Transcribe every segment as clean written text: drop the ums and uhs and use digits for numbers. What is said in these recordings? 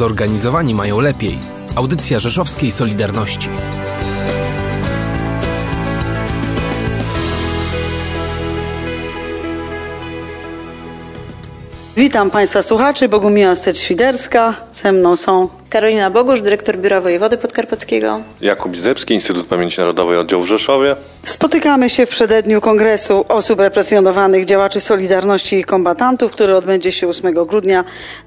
Zorganizowani mają lepiej. Audycja rzeszowskiej Solidarności. Witam Państwa słuchaczy, Bogumiła Stec-Świderska. Ze mną są Karolina Bogusz, dyrektor Biura Wojewody Podkarpackiego. Jakub Izdebski, Instytut Pamięci Narodowej, oddział w Rzeszowie. Spotykamy się w przededniu Kongresu Osób Represjonowanych, Działaczy Solidarności i Kombatantów, który odbędzie się 8 grudnia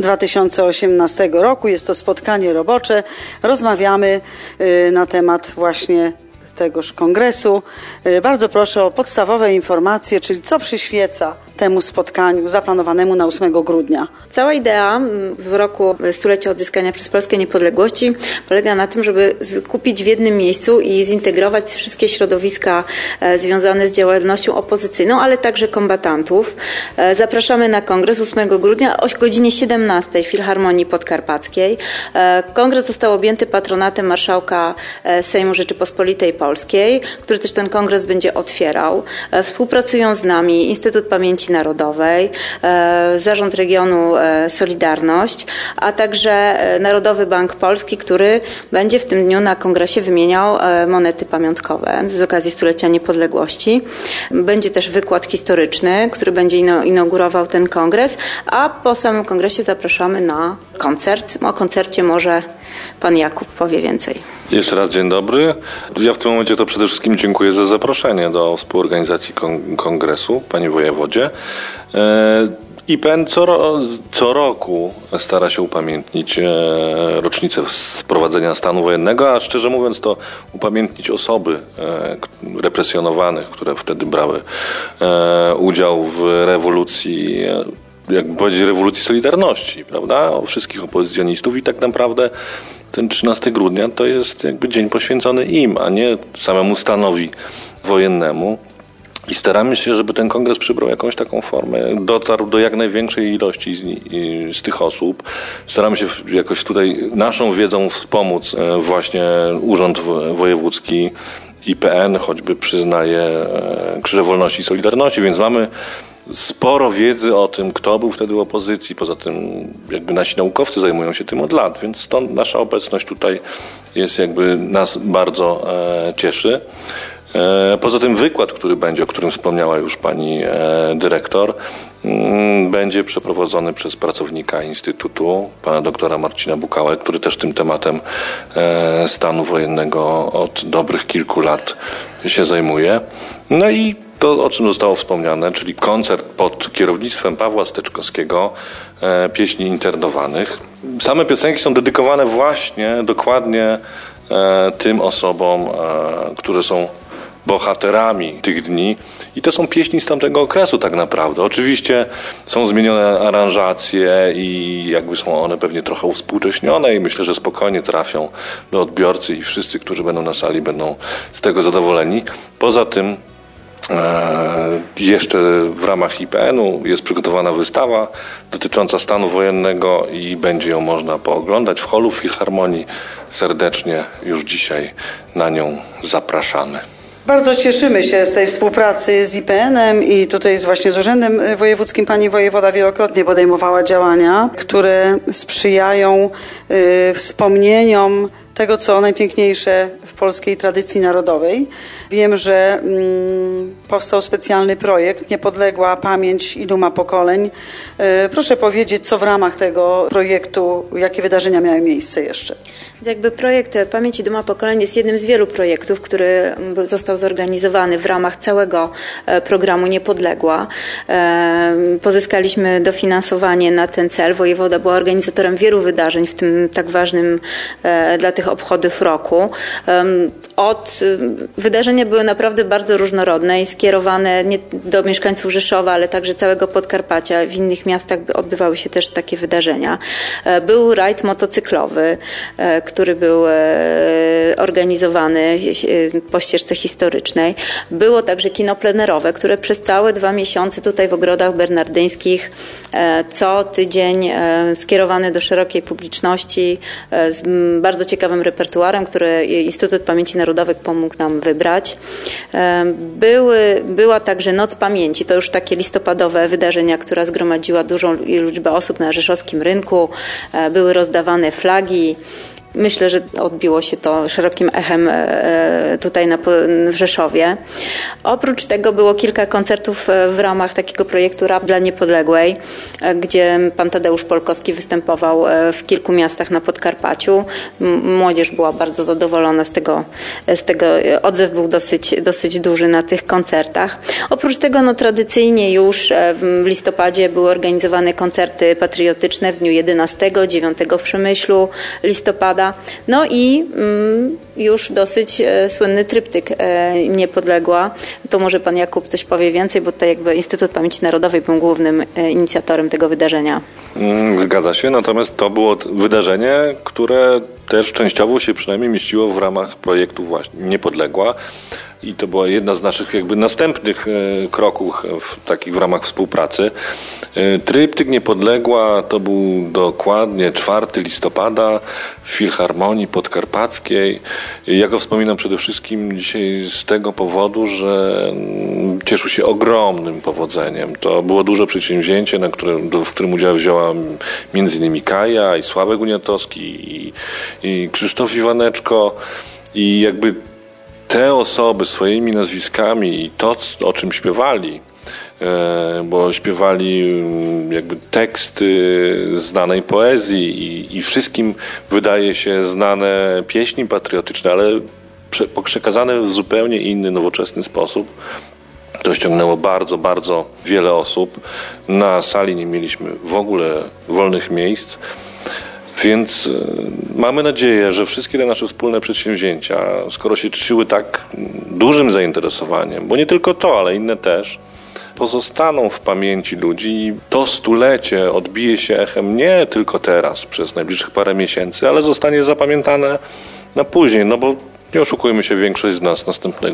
2018 roku. Jest to spotkanie robocze. Rozmawiamy na temat właśnie tegoż kongresu. Bardzo proszę o podstawowe informacje, czyli co przyświeca temu spotkaniu zaplanowanemu na 8 grudnia. Cała idea w roku stulecia odzyskania przez Polskę niepodległości polega na tym, żeby skupić w jednym miejscu i zintegrować wszystkie środowiska związane z działalnością opozycyjną, ale także kombatantów. Zapraszamy na kongres 8 grudnia o godzinie 17 w Filharmonii Podkarpackiej. Kongres został objęty patronatem marszałka Sejmu Rzeczypospolitej Polskiej, który też ten kongres będzie otwierał. Współpracują z nami Instytut Pamięci Narodowej, Zarząd Regionu Solidarność, a także Narodowy Bank Polski, który będzie w tym dniu na kongresie wymieniał monety pamiątkowe z okazji stulecia niepodległości. Będzie też wykład historyczny, który będzie inaugurował ten kongres, a po samym kongresie zapraszamy na koncert. O koncercie może pan Jakub powie więcej. Jeszcze raz dzień dobry. Ja w tym momencie to przede wszystkim dziękuję za zaproszenie do współorganizacji kongresu, panie wojewodzie. IPN co roku stara się upamiętnić rocznicę wprowadzenia stanu wojennego, a szczerze mówiąc to upamiętnić osoby represjonowanych, które wtedy brały udział w rewolucji, jakby powiedzieć, rewolucji Solidarności, prawda? O wszystkich opozycjonistów i tak naprawdę ten 13 grudnia to jest jakby dzień poświęcony im, a nie samemu stanowi wojennemu. I staramy się, żeby ten kongres przybrał jakąś taką formę, dotarł do jak największej ilości z tych osób. Staramy się jakoś tutaj naszą wiedzą wspomóc właśnie Urząd Wojewódzki IPN, choćby przyznaje Krzyże Wolności i Solidarności, więc mamy sporo wiedzy o tym, kto był wtedy w opozycji. Poza tym jakby nasi naukowcy zajmują się tym od lat, więc stąd nasza obecność tutaj jest jakby nas bardzo cieszy. Poza tym wykład, który będzie, o którym wspomniała już pani dyrektor, będzie przeprowadzony przez pracownika Instytutu, pana doktora Marcina Bukałę, który też tym tematem stanu wojennego od dobrych kilku lat się zajmuje. No i to, o czym zostało wspomniane, czyli koncert pod kierownictwem Pawła Steczkowskiego, pieśni internowanych. Same piosenki są dedykowane właśnie dokładnie tym osobom, które są bohaterami tych dni i to są pieśni z tamtego okresu tak naprawdę. Oczywiście są zmienione aranżacje i jakby są one pewnie trochę uwspółcześnione i myślę, że spokojnie trafią do odbiorcy i wszyscy, którzy będą na sali, będą z tego zadowoleni. Poza tym jeszcze w ramach IPN-u jest przygotowana wystawa dotycząca stanu wojennego i będzie ją można pooglądać w holu w Filharmonii. Serdecznie już dzisiaj na nią zapraszamy. Bardzo cieszymy się z tej współpracy z IPN-em i tutaj właśnie z Urzędem Wojewódzkim. Pani wojewoda wielokrotnie podejmowała działania, które sprzyjają wspomnieniom tego, co najpiękniejsze w polskiej tradycji narodowej. Wiem, że powstał specjalny projekt Niepodległa Pamięć i Duma Pokoleń. Proszę powiedzieć, co w ramach tego projektu, jakie wydarzenia miały miejsce jeszcze? Jakby projekt Pamięć i Duma Pokoleń jest jednym z wielu projektów, który został zorganizowany w ramach całego programu Niepodległa. Pozyskaliśmy dofinansowanie na ten cel. Wojewoda była organizatorem wielu wydarzeń, w tym tak ważnym dla tych obchodów roku. Wydarzenia były naprawdę bardzo różnorodne i skierowane nie do mieszkańców Rzeszowa, ale także całego Podkarpacia. W innych miastach odbywały się też takie wydarzenia. Był rajd motocyklowy, który był organizowany po ścieżce historycznej. Było także kino plenerowe, które przez całe 2 miesiące tutaj w Ogrodach Bernardyńskich co tydzień skierowane do szerokiej publiczności z bardzo ciekawym repertuarem, który Instytut Pamięci Narodowej pomógł nam wybrać. Były była także Noc Pamięci. To już takie listopadowe wydarzenia, która zgromadziła dużą liczbę osób na rzeszowskim rynku. Były rozdawane flagi. Myślę, że odbiło się to szerokim echem tutaj w Rzeszowie. Oprócz tego było kilka koncertów w ramach takiego projektu Rap dla Niepodległej, gdzie pan Tadeusz Polkowski występował w kilku miastach na Podkarpaciu. Młodzież była bardzo zadowolona z tego odzew był dosyć duży na tych koncertach. Oprócz tego tradycyjnie już w listopadzie były organizowane koncerty patriotyczne w dniu 11, 9 w Przemyślu listopada. No i już dosyć słynny tryptyk Niepodległa. To może pan Jakub coś powie więcej, bo tutaj jakby Instytut Pamięci Narodowej był głównym inicjatorem tego wydarzenia. Zgadza się, natomiast to było wydarzenie, które też częściowo się przynajmniej mieściło w ramach projektu właśnie Niepodległa. I to była jedna z naszych jakby następnych kroków takich w ramach współpracy. Tryptyk Niepodległa to był dokładnie 4 listopada w Filharmonii Podkarpackiej. Ja go wspominam przede wszystkim dzisiaj z tego powodu, że cieszył się ogromnym powodzeniem. To było duże przedsięwzięcie, w którym udział wzięła m.in. Kaja i Sławek Uniatowski i Krzysztof Iwaneczko i jakby te osoby swoimi nazwiskami i to, o czym śpiewali, bo śpiewali jakby teksty znanej poezji i wszystkim wydaje się znane pieśni patriotyczne, ale przekazane w zupełnie inny, nowoczesny sposób. To ściągnęło bardzo, bardzo wiele osób. Na sali nie mieliśmy w ogóle wolnych miejsc. Więc mamy nadzieję, że wszystkie te nasze wspólne przedsięwzięcia, skoro się cieszyły tak dużym zainteresowaniem, bo nie tylko to, ale inne też, pozostaną w pamięci ludzi i to stulecie odbije się echem nie tylko teraz, przez najbliższych parę miesięcy, ale zostanie zapamiętane na później, no bo nie oszukujmy się, większość z nas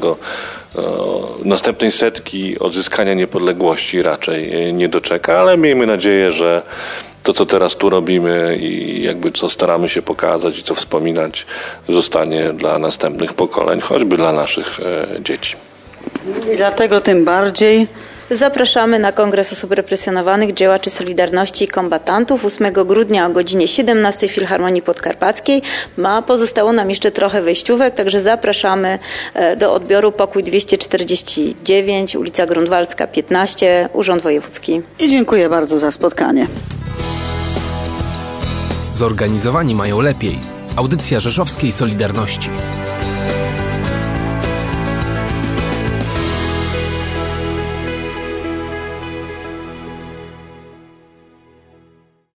następnej setki odzyskania niepodległości raczej nie doczeka, ale miejmy nadzieję, że to, co teraz tu robimy i jakby co staramy się pokazać i co wspominać, zostanie dla następnych pokoleń, choćby dla naszych dzieci. I dlatego tym bardziej zapraszamy na Kongres Osób Represjonowanych, Działaczy Solidarności i Kombatantów 8 grudnia o godzinie 17 w Filharmonii Podkarpackiej. Pozostało nam jeszcze trochę wejściówek, także zapraszamy do odbioru pokój 249, ulica Grunwaldzka 15, Urząd Wojewódzki. I dziękuję bardzo za spotkanie. Zorganizowani mają lepiej. Audycja Rzeszowskiej Solidarności.